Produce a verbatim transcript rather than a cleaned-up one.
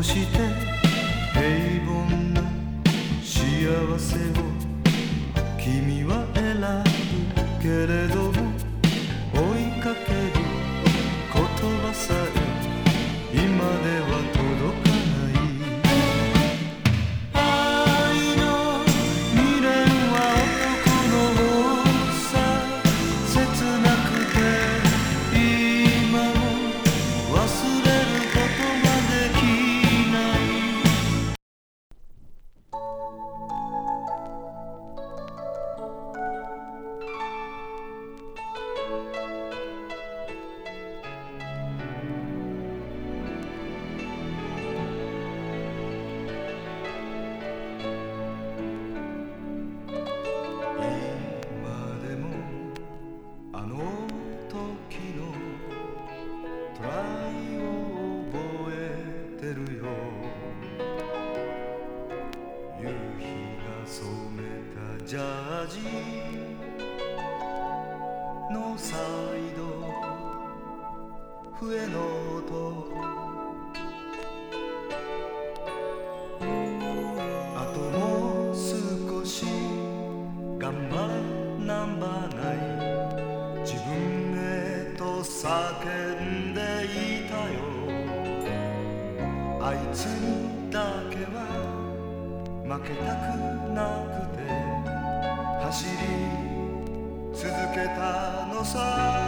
して平凡な幸せを君は選ぶけれども、追いかける言葉さえ今では届かない。愛の未練は男の方さ、切なくて今も忘れることができない。ジャージのサイド笛の音、あともう少し頑張らなんばない、自分へと叫んでいたよ。あいつにだけは負けたくなくて走り続けたのさ。